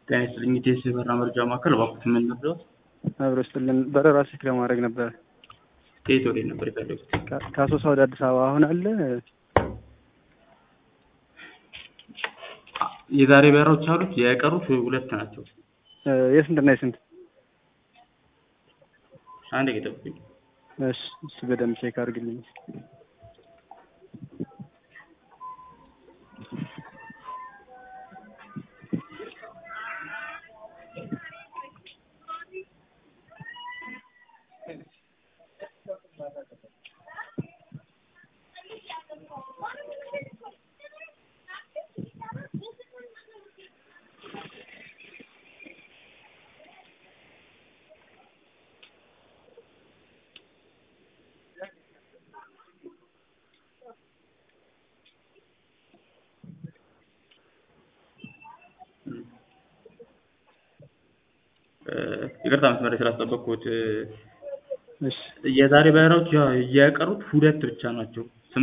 ጤና ይስጥልኝ ኢቴስ የበረራ መረጃ ማዕከል እባክዎት ምን ልርዳዎት? አብሮ ስትልን በረራ ቼክ ለማድረግ ነበር። ከየት ወዴት ነበር የፈለጉት? ከአሶሳ ወደ አዲስ አበባ አሁን አለ? የዛሬ በረራዎች አሉት? የቀሩት ሁለት ናቸው። የስንትና የስንት? አንድ ይጠብቁኝ። እሺ በደንብ ቼክ አድርግልኝ። ይቅርታ መስመር ስላስጠበቅኩት። እሺ የዛሬ በረራዎች የቀሩት ሁለት ብቻ ናቸው።